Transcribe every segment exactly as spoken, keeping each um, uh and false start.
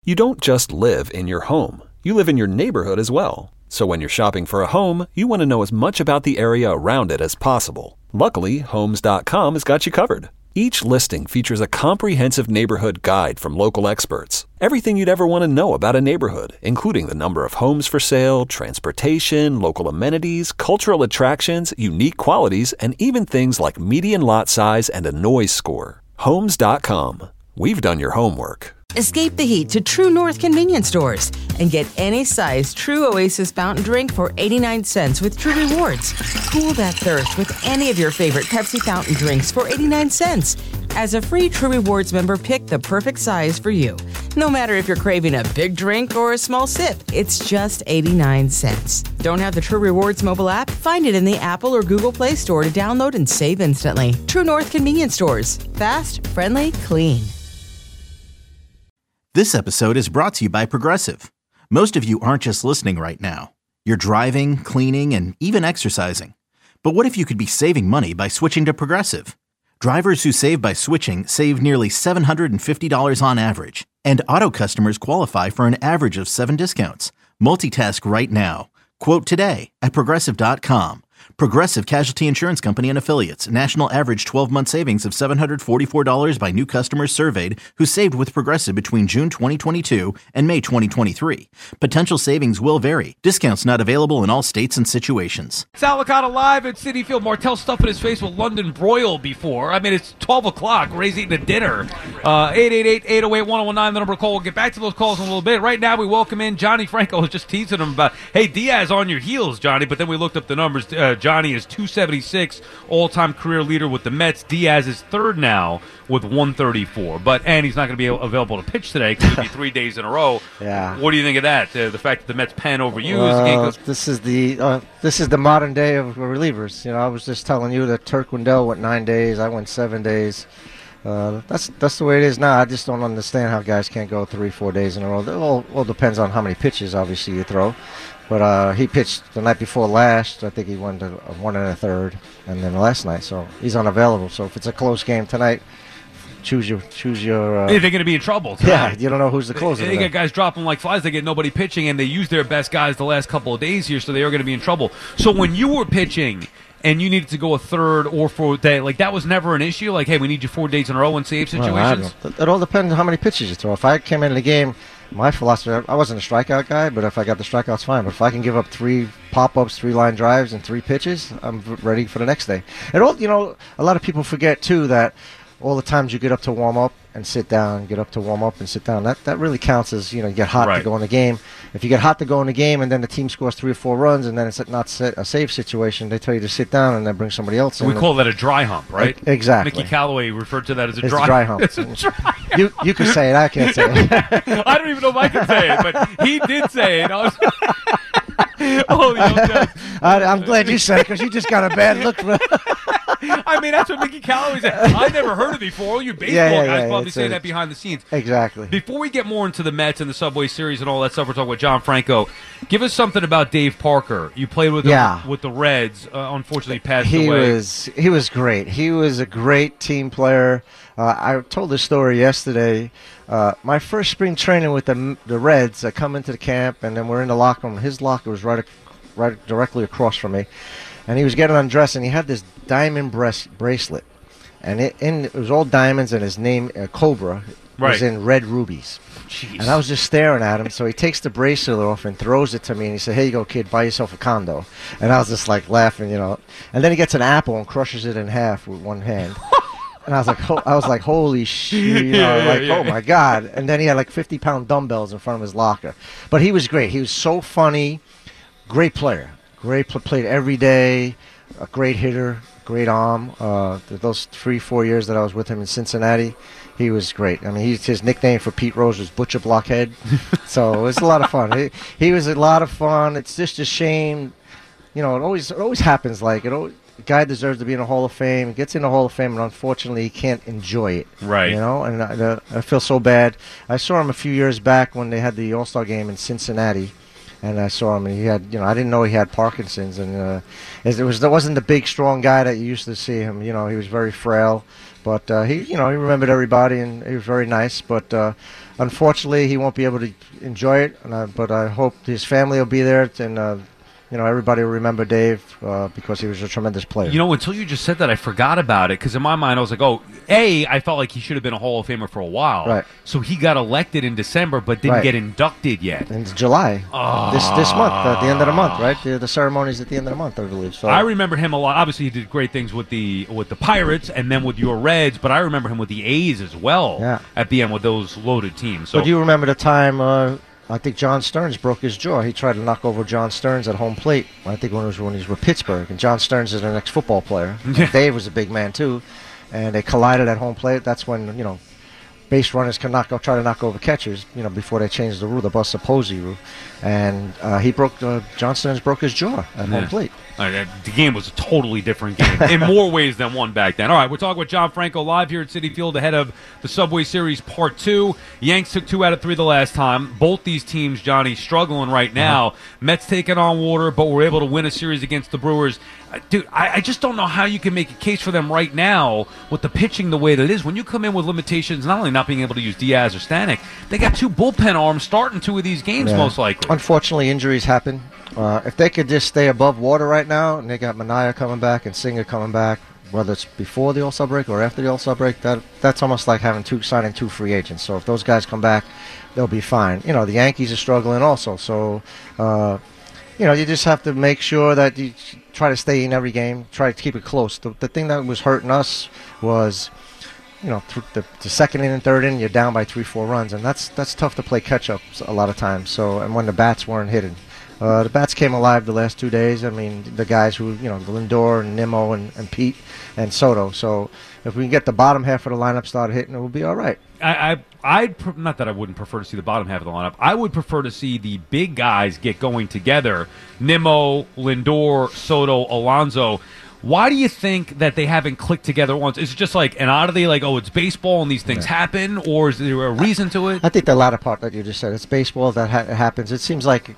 You don't just live in your home. You live in your neighborhood as well. So when you're shopping for a home, you want to know as much about the area around it as possible. Luckily, Homes dot com has got you covered. Each listing features a comprehensive neighborhood guide from local experts. Everything you'd ever want to know about a neighborhood, including the number of homes for sale, transportation, local amenities, cultural attractions, unique qualities, and even things like median lot size and a noise score. Homes dot com. We've done your homework. Escape the heat to True North convenience stores and get any size True Oasis fountain drink for eighty-nine cents with True Rewards. Cool that thirst with any of your favorite Pepsi fountain drinks for eighty-nine cents. As a free True Rewards member, pick the perfect size for you. No matter if you're craving a big drink or a small sip, it's just eighty-nine cents. Don't have the True Rewards mobile app? Find it in the Apple or Google Play Store to download and save instantly. True North convenience stores. Fast, friendly, clean. This episode is brought to you by Progressive. Most of you aren't just listening right now. You're driving, cleaning, and even exercising. But what if you could be saving money by switching to Progressive? Drivers who save by switching save nearly seven hundred fifty dollars on average. And auto customers qualify for an average of seven discounts. Multitask right now. Quote today at Progressive dot com. Progressive Casualty Insurance Company and Affiliates. National average twelve-month savings of seven hundred forty-four dollars by new customers surveyed who saved with Progressive between June twenty twenty-two and May twenty twenty-three. Potential savings will vary. Discounts not available in all states and situations. Sal Licata live at Citi Field. Martell stuffing his face with London broil before. I mean, it's twelve o'clock. Ray's eating a dinner. Uh, eight eight eight, eight oh eight, one oh one nine, the number to call. We'll get back to those calls in a little bit. Right now, we welcome in Johnny Franco. I was just teasing him about, hey, Diaz on your heels, Johnny. But then we looked up the numbers. Uh, Johnny is two seventy-six, all-time career leader with the Mets. Diaz is third now with one thirty-four. But and he's not going to be available to pitch today because it'll be three days in a row. Yeah. What do you think of that? Uh, the fact that the Mets pen overused. Uh, the game goes- this is the uh, this is the modern day of relievers. You know, I was just telling you that Turk Wendell went nine days. I went seven days. Uh, that's that's the way it is now. I just don't understand how guys can't go three, four days in a row. It all, all depends on how many pitches, obviously, you throw. But uh, he pitched the night before last. I think he won to one and a third, and then last night, so he's unavailable. So if it's a close game tonight, choose your choose your. Uh, They're going to be in trouble tonight. Yeah, you don't know who's the closer. They, they get guys dropping like flies. They get nobody pitching, and they use their best guys the last couple of days here, so they are going to be in trouble. So when you were pitching and you needed to go a third or fourth day, like that was never an issue. Like, hey, we need you four days in a row in save situations. Well, it all depends on how many pitches you throw. If I came in the game. My philosophy, I wasn't a strikeout guy, but if I got the strikeouts, fine. But if I can give up three pop-ups, three line drives, and three pitches, I'm ready for the next day. And all, you know, a lot of people forget too that all the times you get up to warm up and sit down, get up to warm up and sit down, that that really counts as, you know, you get hot right. to go in the game. If you get hot to go in the game and then the team scores three or four runs and then it's not a save situation, they tell you to sit down and then bring somebody else in. We call that a dry hump, right? Exactly. Mickey Callaway referred to that as a it's dry, a dry hump. It's a dry hump. You you can say it, I can't say it. I don't even know if I can say it, but he did say it. I was oh, I, I'm glad you said it because you just got a bad look for I mean, that's what Mickey Callaway said. I never heard it before. You baseball yeah, yeah, guys yeah, probably say a, that behind the scenes. Exactly. Before we get more into the Mets and the Subway Series and all that stuff, we're talking with John Franco. Give us something about Dave Parker. You played with yeah. him with the Reds. Uh, unfortunately, he passed he away. Was, he was great. He was a great team player. Uh, I told this story yesterday. Uh, my first spring training with the the Reds, I come into the camp, and then we're in the locker room. His locker was right, right directly across from me. And he was getting undressed, and he had this diamond breast bracelet. And it, in, it was all diamonds, and his name, uh, Cobra, right. was in red rubies. Jeez. And I was just staring at him, so he takes the bracelet off and throws it to me, and he said, "Here you go, kid, buy yourself a condo." And I was just like laughing, you know. And then he gets an apple and crushes it in half with one hand. And I was like, ho- I was like, holy shit, you know, yeah, like, yeah, oh yeah. my God. And then he had like fifty pound dumbbells in front of his locker. But he was great. He was so funny, great player, great pl- played every day, a great hitter, great arm. Uh, those three, four years that I was with him in Cincinnati, he was great. I mean, he's, his nickname for Pete Rose was Butcher Blockhead. So it was a lot of fun. He, he was a lot of fun. It's just a shame, you know. It always, it always happens. Like it always. The guy deserves to be in the Hall of Fame. He gets in the Hall of Fame, and unfortunately, he can't enjoy it. Right. You know, and I, uh, I feel so bad. I saw him a few years back when they had the All-Star game in Cincinnati, and I saw him, and he had, you know, I didn't know he had Parkinson's, and uh, it was there wasn't the big, strong guy that you used to see him. You know, he was very frail, but uh, he, you know, he remembered everybody, and he was very nice. But uh, unfortunately, he won't be able to enjoy it. And I, but I hope his family will be there, and uh, you know, everybody will remember Dave uh, because he was a tremendous player. You know, until you just said that, I forgot about it, because in my mind, I was like, oh, A, I felt like he should have been a Hall of Famer for a while. Right. So he got elected in December, but didn't Right. get inducted yet. In July, Oh. this this month, at the end of the month, right? The, the ceremony's at the end of the month, I believe. So I remember him a lot. Obviously, he did great things with the with the Pirates and then with your Reds, but I remember him with the A's as well Yeah. at the end with those loaded teams. So But you remember the time, uh, I think John Stearns broke his jaw. He tried to knock over John Stearns at home plate. I think when it was when he was with Pittsburgh. And John Stearns is an ex-football player. Yeah. And Dave was a big man, too. And they collided at home plate. That's when, you know, base runners can knock try to knock over catchers, you know, before they changed the rule, the Buster Posey rule. And uh, he broke, uh, John Stearns broke his jaw at Yeah. home plate. All right, uh, the game was a totally different game in more ways than one back then. All right, we're talking with John Franco live here at Citi Field ahead of the Subway Series Part two. Yanks took two out of three the last time. Both these teams, Johnny, struggling right now. Uh-huh. Mets taking on water, but were able to win a series against the Brewers. Uh, dude, I, I just don't know how you can make a case for them right now with the pitching the way that it is. When you come in with limitations, not only not being able to use Diaz or Stanek, they got two bullpen arms starting two of these games, Yeah. most likely. Unfortunately, injuries happen. Uh, if they could just stay above water right now, and they got Manaea coming back and Singer coming back, whether it's before the All-Star break or after the All-Star break, that that's almost like having two signing two free agents. So if those guys come back, they'll be fine. You know, the Yankees are struggling also. So, uh, you know, you just have to make sure that you try to stay in every game, try to keep it close. The, the thing that was hurting us was, you know, th- the, the second inning and third inning, you're down by three, four runs, and that's that's tough to play catch-up a lot of times. So, and when the bats weren't hitting. Uh, the bats came alive the last two days. I mean, the guys who, you know, Lindor and Nimmo and, and Pete and Soto. So if we can get the bottom half of the lineup started hitting, it will be all right. I, I, I'd pr- not that I wouldn't prefer to see the bottom half of the lineup. I would prefer to see the big guys get going together. Nimmo, Lindor, Soto, Alonso. Why do you think that they haven't clicked together once? Is it just like an oddity, like, oh, it's baseball and these things Yeah. happen, or is there a reason to it? I think the latter part that you just said, it's baseball that ha- happens. It seems like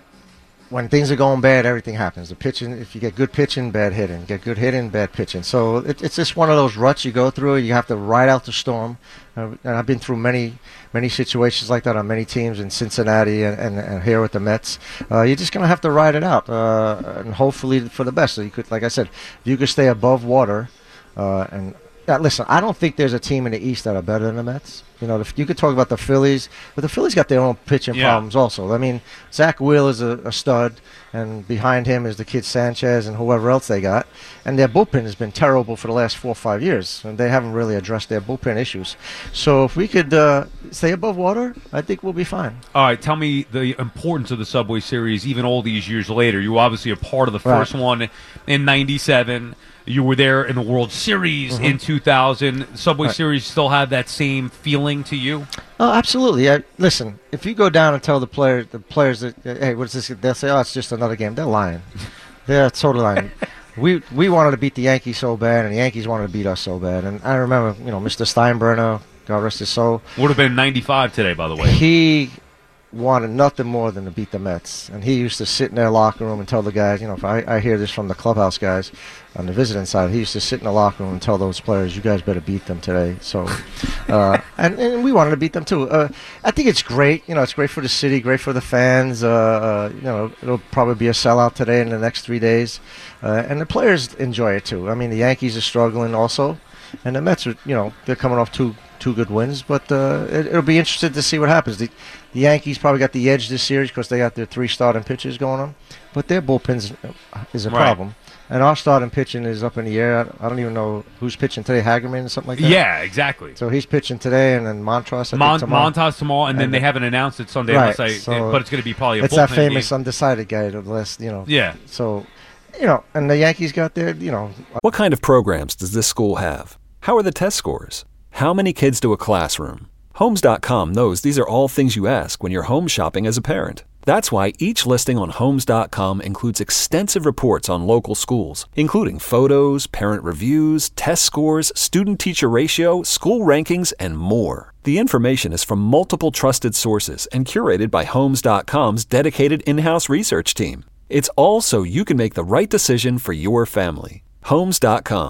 when things are going bad, everything happens. The pitching, if you get good pitching, bad hitting. Get good hitting, bad pitching. So it, it's just one of those ruts you go through. You have to ride out the storm. Uh, and I've been through many, many situations like that on many teams in Cincinnati and, and, and here with the Mets. Uh, you're just going to have to ride it out, uh, and hopefully for the best. So you could, like I said, if you could stay above water, uh, and yeah, listen, I don't think there's a team in the East that are better than the Mets. You know, the, you could talk about the Phillies, but the Phillies got their own pitching Yeah. problems also. I mean, Zach Wheeler is a, a stud, and behind him is the kid Sanchez and whoever else they got. And their bullpen has been terrible for the last four or five years, and they haven't really addressed their bullpen issues. So if we could uh, stay above water, I think we'll be fine. All right, tell me the importance of the Subway Series, even all these years later. You were obviously a part of the first Right. one in ninety-seven. You were there in the World Series Mm-hmm. in two thousand. Subway Right. Series still have that same feeling to you? Oh, absolutely. I, listen, if you go down and tell the players, the players that, hey, what's this? They'll say, oh, it's just another game. They're lying. They're totally lying. We we wanted to beat the Yankees so bad, and the Yankees wanted to beat us so bad. And I remember, you know, Mister Steinbrenner, God rest his soul, Would have been ninety-five today, by the way. he wanted nothing more than to beat the Mets. And he used to sit in their locker room and tell the guys, you know, if I, I hear this from the clubhouse guys on the visiting side, he used to sit in the locker room and tell those players, you guys better beat them today. So, uh, and, and we wanted to beat them too. Uh, I think it's great. You know, it's great for the city, great for the fans. Uh, uh, you know, it'll probably be a sellout today in the next three days. Uh, and the players enjoy it too. I mean, the Yankees are struggling also. And the Mets are, you know, they're coming off two two good wins, but uh, it, it'll be interesting to see what happens. The, the Yankees probably got the edge this series because they got their three starting pitchers going on, but their bullpens is a Right. problem. And our starting pitching is up in the air. I, I don't even know who's pitching today, Hagerman or something like that? Yeah, exactly. So he's pitching today, and then Montrose, I Mon- think, tomorrow. Montas tomorrow, and then And they then- haven't announced it Sunday, Right, unless I, so but it's going to be probably a It's that bullpen famous game. undecided guy, the last, you know. Yeah. So, you know, and the Yankees got their, you know. What kind of programs does this school have? How are the test scores? How many kids do a classroom? Homes dot com knows these are all things you ask when you're home shopping as a parent. That's why each listing on Homes dot com includes extensive reports on local schools, including photos, parent reviews, test scores, student-teacher ratio, school rankings, and more. The information is from multiple trusted sources and curated by Homes dot com's dedicated in-house research team. It's all so you can make the right decision for your family. Homes dot com.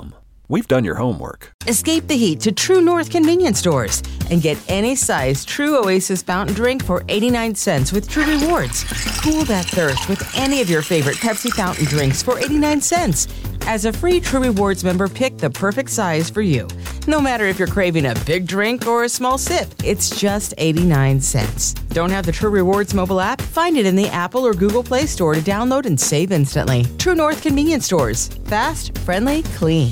we've done your homework. Escape the heat to True North convenience stores and get any size True Oasis fountain drink for eighty-nine cents with True Rewards. Cool that thirst with any of your favorite Pepsi fountain drinks for eighty-nine cents. As a free True Rewards member, pick the perfect size for you. No matter if you're craving a big drink or a small sip, it's just eighty-nine cents. Don't have the True Rewards mobile app? Find it in the Apple or Google Play Store to download and save instantly. True North convenience stores. Fast, friendly, clean.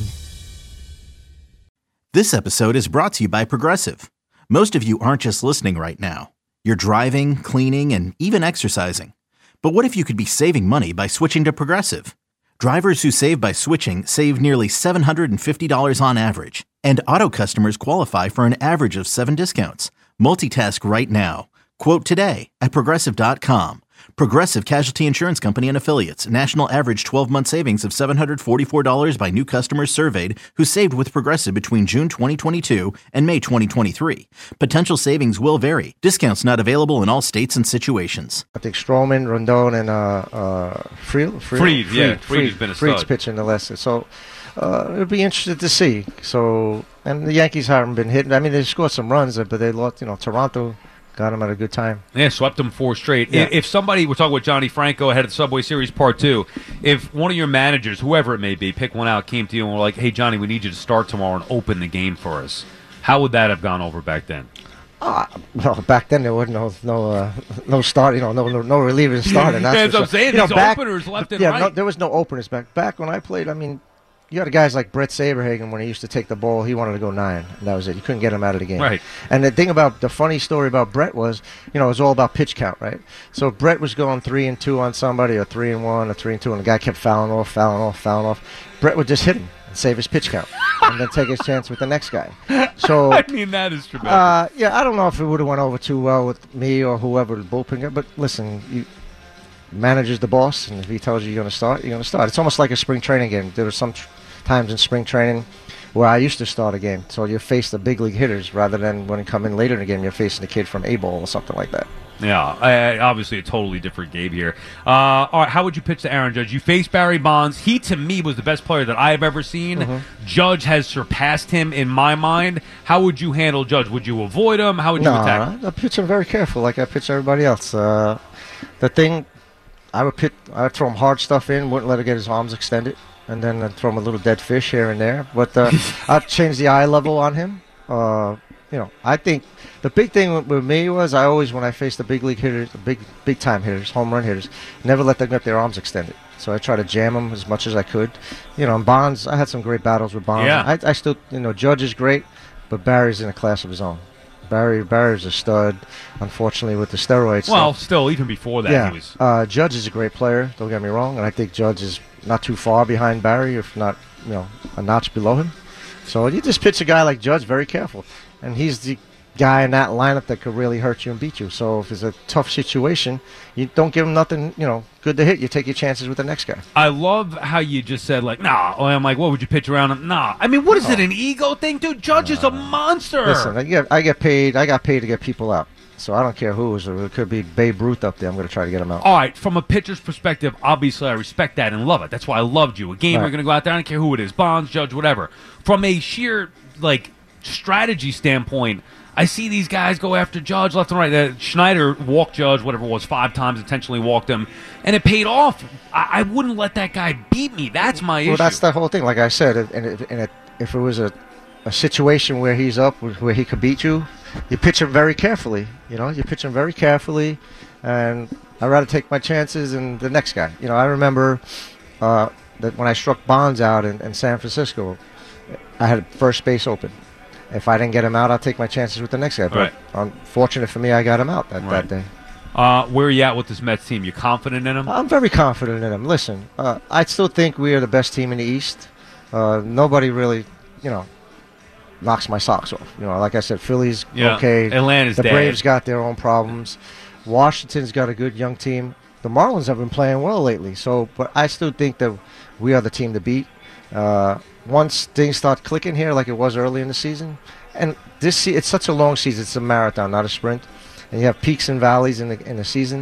This episode is brought to you by Progressive. Most of you aren't just listening right now. You're driving, cleaning, and even exercising. But what if you could be saving money by switching to Progressive? Drivers who save by switching save nearly seven hundred fifty dollars on average. And auto customers qualify for an average of seven discounts. Multitask right now. Quote today at Progressive dot com. Progressive Casualty Insurance Company and Affiliates. National average twelve-month savings of seven hundred forty-four dollars by new customers surveyed who saved with Progressive between June twenty twenty-two and May twenty twenty-three. Potential savings will vary. Discounts not available in all states and situations. I think Stroman, Rondon, and uh, uh, Fried, Fried, Fried, yeah, Fried has been a Fried's stud. pitching the last. So uh, it'll be interesting to see. So and the Yankees haven't been hitting. I mean, they scored some runs, but they lost. You know, Toronto got them at a good time. Yeah, swept them four straight. Yeah. If somebody, we're talking with Johnny Franco ahead of the Subway Series Part two, if one of your managers, whoever it may be, pick one out, came to you and were like, hey, Johnny, we need you to start tomorrow and open the game for us, how would that have gone over back then? Uh, well, back then there wasn't no no uh, no start, you know, no no, no relievers starting. That's, That's for what I'm sure. saying. You know, These back, openers left and yeah, right. no, there was no openers back back when I played. I mean, you had guys like Brett Saberhagen when he used to take the ball. He wanted to go nine, and that was it. You couldn't get him out of the game. Right. And the thing about the funny story about Brett was, you know, it was all about pitch count, right? So if Brett was going three and two on somebody, or three and one, or three and two, and the guy kept fouling off, fouling off, fouling off. Brett would just hit him and save his pitch count, and then take his chance with the next guy. So I mean, that is tremendous. uh, yeah, I don't know if it would have went over too well with me or whoever the bullpen guy, but listen, you manager's the boss, and if he tells you you're going to start, you're going to start. It's almost like a spring training game. There were some tr- times in spring training where I used to start a game, so you face the big league hitters rather than when you come in later in the game, you're facing a kid from A-ball or something like that. Yeah, I, I- obviously a totally different game here. Uh, all right, how would you pitch to Aaron Judge? You faced Barry Bonds. He, to me, was the best player that I have ever seen. Mm-hmm. Judge has surpassed him in my mind. How would you handle Judge? Would you avoid him? How would you No, attack him? I, I pitch him very careful, like I pitch everybody else. Uh, the thing, I would pitch, I would throw him hard stuff in, wouldn't let him get his arms extended, and then I'd throw him a little dead fish here and there. But uh, I'd change the eye level on him. Uh, you know, I think the big thing with, with me was I always, when I faced the big league hitters, the big big time hitters, home run hitters, never let them get their arms extended. So I try to jam them as much as I could. You know, and Bonds, I had some great battles with Bonds. Yeah. I, I still, you know, Judge is great, but Barry's in a class of his own. Barry Barry's a stud, unfortunately, with the steroids. Well, still, even before that, yeah. he was. Uh, Judge is a great player. Don't get me wrong, and I think Judge is not too far behind Barry, if not, you know, a notch below him. So you just pitch a guy like Judge very careful, and he's the guy in that lineup that could really hurt you and beat you. So if it's a tough situation, you don't give him nothing, you know, good to hit. You take your chances with the next guy. I love how you just said, like, nah. I'm like, what would you pitch around him? Nah. I mean, what is it, an ego thing, dude? Judge is a monster. Listen, I get, I get paid. I got paid to get people out. So I don't care who it is. It could be Babe Ruth up there. I'm going to try to get him out. All right, from a pitcher's perspective, obviously I respect that and love it. That's why I loved you. A game, Right. we're going to go out there. I don't care who it is, Bonds, Judge, whatever. From a sheer, like, strategy standpoint, I see these guys go after Judge left and right. Uh, Schneider walked Judge, whatever it was, five times, intentionally walked him, and it paid off. I, I wouldn't let that guy beat me. That's my Well, issue. that's the whole thing. Like I said, if- and, if, and it, if it was a, a situation where he's up, where he could beat you, you pitch him very carefully. You know, you pitch him very carefully, and I'd rather take my chances than the next guy. You know, I remember uh, that when I struck Bonds out in, in San Francisco, I had first base open. If I didn't get him out, I'll take my chances with the next guy. But Right. unfortunate for me, I got him out that, Right. that day. Uh, where are you at with this Mets team? You confident in him? I'm very confident in him. Listen, uh, I still think we are the best team in the East. Uh, nobody really, you know, knocks my socks off. You know, like I said, Philly's Yeah. okay. Atlanta's the dead. Braves got their own problems. Washington's got a good young team. The Marlins have been playing well lately. So, but I still think that we are the team to beat. Uh, once things start clicking here, like it was early in the season, and this se- it's such a long season. It's a marathon, not a sprint. And you have peaks and valleys in the in the season.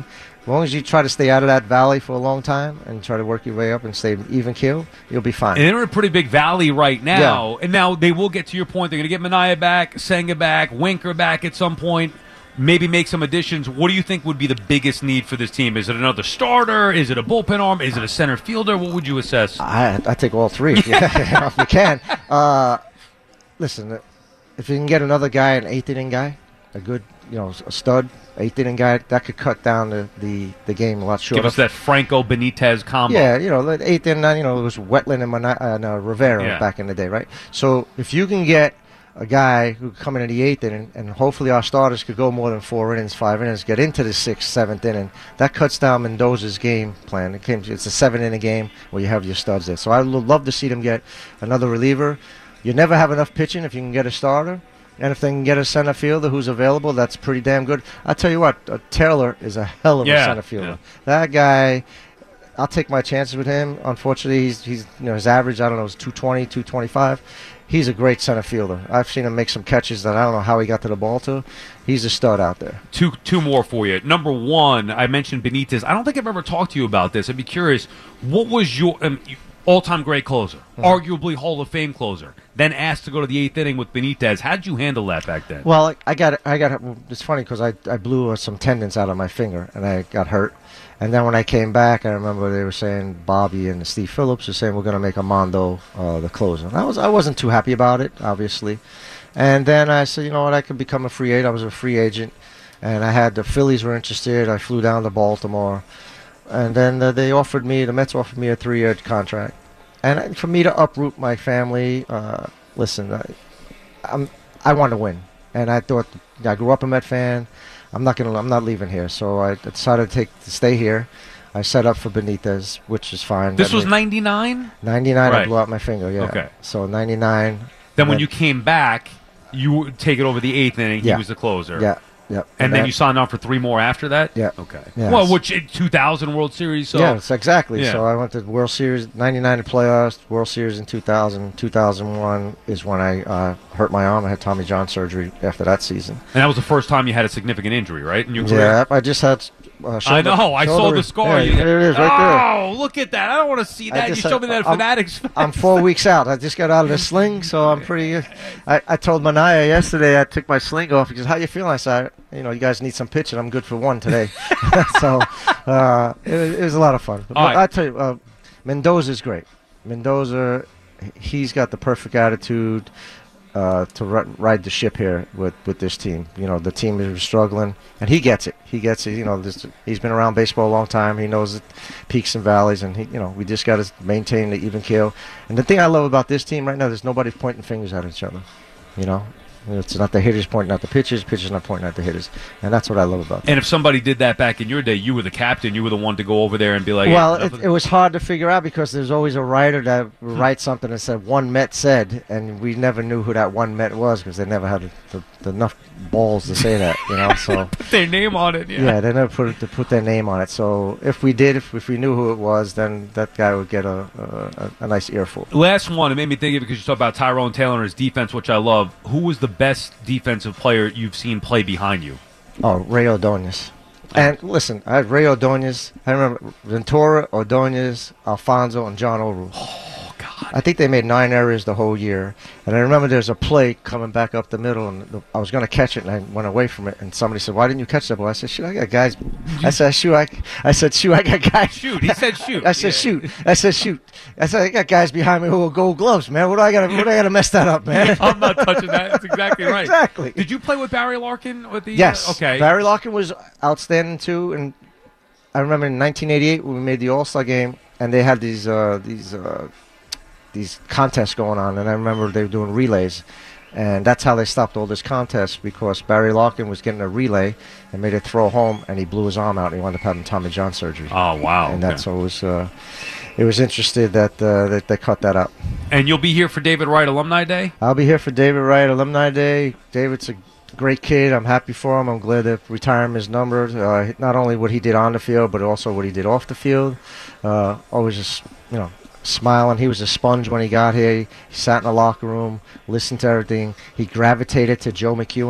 As long as you try to stay out of that valley for a long time and try to work your way up and stay even keel, you'll be fine. And they're in a pretty big valley right now. Yeah. And now they will get to your point. They're going to get Minaya back, Senga back, Winker back at some point, maybe make some additions. What do you think would be the biggest need for this team? Is it another starter? Is it a bullpen arm? Is it a center fielder? What would you assess? I, I take all three if you, if you can. Uh, listen, if you can get another guy, an eighth inning guy, a good, you know, a stud, eighth inning guy, that could cut down the, the, the game a lot shorter. Give us that Franco Benitez combo. Yeah, you know, the eighth inning, you know, it was Wetland and, Mana- and uh, Rivera yeah. back in the day, right? So if you can get a guy who could come in the eighth inning, and hopefully our starters could go more than four innings, five innings, get into the sixth, seventh inning, that cuts down Mendoza's game plan. It came, it's a seven-inning game where you have your studs there. So I would love to see them get another reliever. You never have enough pitching if you can get a starter. And if they can get a center fielder who's available, that's pretty damn good. I'll tell you what, uh, Taylor is a hell of yeah, a center fielder. Yeah. That guy, I'll take my chances with him. Unfortunately, he's, he's you know his average, I don't know, is two twenty, two twenty-five. He's a great center fielder. I've seen him make some catches that I don't know how he got to the ball to. He's a stud out there. Two two more for you. Number one, I mentioned Benitez. I don't think I've ever talked to you about this. I'd be curious, what was your um, all-time great closer, mm-hmm. arguably Hall of Fame closer, then asked to go to the eighth inning with Benitez? How did you handle that back then? Well, I got I got it's funny because I, I blew uh, some tendons out of my finger and I got hurt. And then when I came back, I remember they were saying, Bobby and Steve Phillips were saying, we're going to make Armando uh, the closer. And I, was, I wasn't too happy about it, obviously. And then I said, you know what, I could become a free agent. I was a free agent. And I had the Phillies were interested. I flew down to Baltimore. And then uh, they offered me, the Mets offered me a three-year contract. And I, for me to uproot my family, uh, listen, I, I'm, I want to win. And I thought, I grew up a Met fan. I'm not gonna. I'm not leaving here. So I decided to take to stay here. I set up for Benitez, which is fine. This was ninety-nine. ninety-nine. Right. I blew out my finger. Yeah. Okay. So ninety-nine. Then when you came back, you would take it over the eighth inning. Yeah. He was the closer. Yeah. Yep. And, and then that, you signed on for three more after that? Yeah. Okay. Yes. Well, which in two thousand World Series. So. Yes, exactly. Yeah. So I went to World Series, ninety-nine in playoffs, World Series in two thousand. two thousand one is when I uh, hurt my arm. I had Tommy John surgery after that season. And that was the first time you had a significant injury, right, in your career? Yeah, I just had uh, shoulder, I know. I saw the scar. Yeah, there it is, right there. Oh, look at that. I don't want to see that. You showed me that at I'm, Fanatics. I'm four weeks out. I just got out of the sling, so I'm pretty good. I, I told Minaya yesterday I took my sling off. He goes, how you feeling? I said, you know, you guys need some pitching. I'm good for one today. so uh, it, it was a lot of fun. But right. I tell you, uh, Mendoza's great. Mendoza, he's got the perfect attitude uh, to r- ride the ship here with, with this team. You know, the team is struggling, and he gets it. He gets it. You know, this, he's been around baseball a long time. He knows the peaks and valleys, and he, you know, we just got to maintain the even keel. And the thing I love about this team right now, there's nobody pointing fingers at each other. You know. It's not the hitters pointing at the pitchers, pitchers not pointing at the hitters. And that's what I love about it. And if somebody did that back in your day, you were the captain. You were the one to go over there and be like... Well, hey, it, it was hard to figure out because there's always a writer that would write something that said, one Met said, and we never knew who that one Met was because they never had the, the, the enough balls to say that, you know. So put their name on it, yeah. Yeah, they never put it, to put their name on it. So if we did, if, if we knew who it was, then that guy would get a, a, a nice earful. Last one, it made me think of it because you talk about Tyrone Taylor and his defense, which I love. Who was the best defensive player you've seen play behind you? Oh, Ray Ordonez. And listen, I had Ray Ordonez. I remember Ventura, Ordonez, Alfonso, and John Oru. Oh, God. I think they made nine errors the whole year. And I remember there's a play coming back up the middle, and the, I was going to catch it, and I went away from it. And somebody said, "Why didn't you catch that ball?" I said, "Shoot, I got guys." I said, "Shoot, I." I said, "Shoot, I got guys." Shoot. He said, "Shoot." I said, yeah. "Shoot." I said, "Shoot." I said, "I got guys behind me who will gold gloves, man. What do I got? What do I got to mess that up, man?" I'm not touching that. That's exactly right. Exactly. Did you play with Barry Larkin with the? Yes. Uh, okay. Barry Larkin was outstanding too, and I remember in nineteen eighty-eight when we made the All-Star game, and they had these uh, these uh, these contests going on, and I remember they were doing relays, and that's how they stopped all this contests because Barry Larkin was getting a relay and made it throw home, and he blew his arm out, and he wound up having Tommy John surgery. Oh wow! And okay. that's what was. Uh, it was interesting that uh, that they cut that up. And you'll be here for David Wright Alumni Day? I'll be here for David Wright Alumni Day. David's a great kid. I'm happy for him. I'm glad to retire him his number. Uh, not only what he did on the field, but also what he did off the field. Uh, always just, you know, smiling. He was a sponge when he got here. He sat in the locker room, listened to everything. He gravitated to Joe McEwen.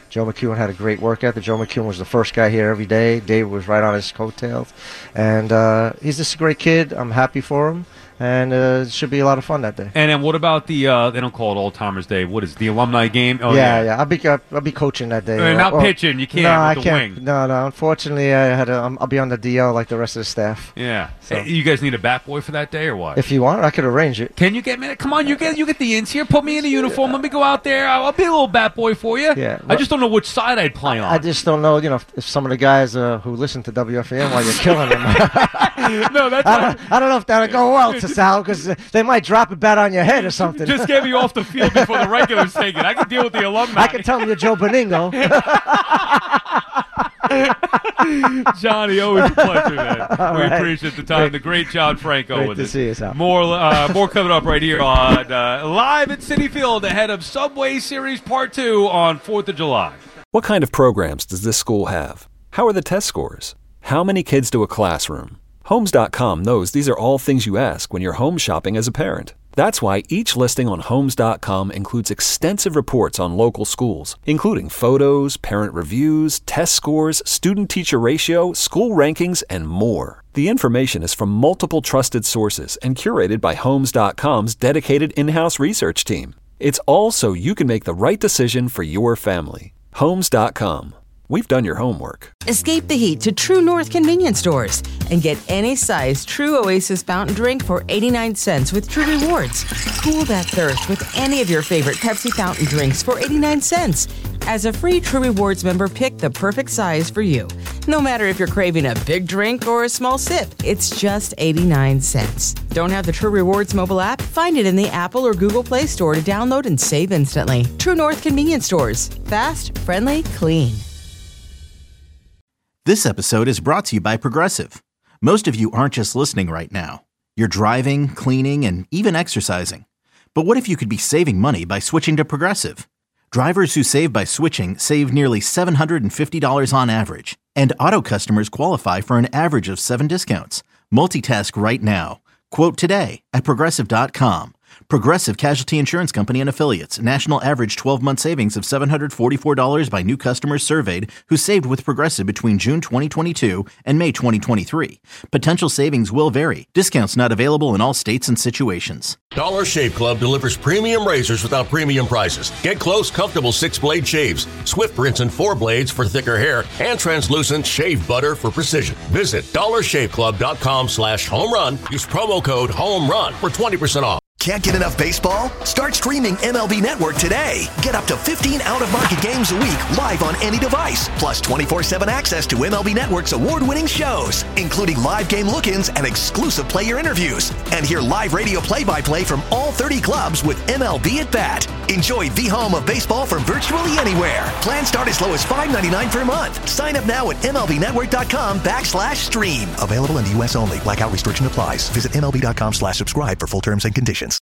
Joe McEwen had a great work ethic. Joe McEwen was the first guy here every day. Dave was right on his coattails. And uh, he's just a great kid. I'm happy for him. And uh, it should be a lot of fun that day. And then what about the, uh, they don't call it Old Timers Day, what is it, the alumni game? Oh, yeah, yeah, yeah. I'll be I'll, I'll be coaching that day. Uh, not or, pitching, you can't no, with I the can't. wing. No, no. Unfortunately, I had a, I'll be on the D L like the rest of the staff. Yeah. So. Hey, you guys need a bat boy for that day or what? If you want, I could arrange it. Can you get me? Come on, you get you get the ins here. Put me in a uniform. Let me go out there. I'll, I'll be a little bat boy for you. Yeah. I just don't know which side I'd play on. I just don't know, you know, if, if some of the guys uh, who listen to W F A N while you're killing them. No, that's I not. don't, I don't know if that'll go well to Sal because they might drop a bat on your head or something. Just get me off the field before the regulars take it. I can deal with the alumni. I can tell them you're Joe Beningo. Johnny, always a pleasure, man. All we right. appreciate the time. Great. The great John Franco Great with to us. see you, Sal. More, uh, more coming up right here on uh, live at Citi Field ahead of Subway Series Part Two on Fourth of July. What kind of programs does this school have? How are the test scores? How many kids do a classroom? Homes dot com knows these are all things you ask when you're home shopping as a parent. That's why each listing on Homes dot com includes extensive reports on local schools, including photos, parent reviews, test scores, student-teacher ratio, school rankings, and more. The information is from multiple trusted sources and curated by Homes dot com's dedicated in-house research team. It's all so you can make the right decision for your family. Homes dot com. We've done your homework. Escape the heat to True North convenience stores and get any size True Oasis fountain drink for eighty-nine cents with True Rewards. Cool that thirst with any of your favorite Pepsi fountain drinks for eighty-nine cents. As a free True Rewards member, pick the perfect size for you. No matter if you're craving a big drink or a small sip, it's just eighty-nine cents. Don't have the True Rewards mobile app? Find it in the Apple or Google Play Store to download and save instantly. True North convenience stores. Fast, friendly, clean. This episode is brought to you by Progressive. Most of you aren't just listening right now. You're driving, cleaning, and even exercising. But what if you could be saving money by switching to Progressive? Drivers who save by switching save nearly seven hundred fifty dollars on average. And auto customers qualify for an average of seven discounts. Multitask right now. Quote today at Progressive dot com. Progressive Casualty Insurance Company and Affiliates. National average twelve-month savings of seven hundred forty-four dollars by new customers surveyed who saved with Progressive between June twenty twenty-two and May twenty twenty-three. Potential savings will vary. Discounts not available in all states and situations. Dollar Shave Club delivers premium razors without premium prices. Get close, comfortable six-blade shaves, Swift rinse and four blades for thicker hair, and translucent shave butter for precision. Visit dollar shave club dot com slash home run. Use promo code HOMERUN for twenty percent off. Can't get enough baseball? Start streaming M L B Network today. Get up to fifteen out-of-market games a week live on any device. Plus twenty-four seven access to M L B Network's award-winning shows, including live game look-ins and exclusive player interviews. And hear live radio play-by-play from all thirty clubs with M L B at Bat. Enjoy the home of baseball from virtually anywhere. Plans start as low as five ninety-nine per month. Sign up now at M L B network dot com backslash stream. Available in the U S only. Blackout restriction applies. Visit M L B dot com slash subscribe for full terms and conditions.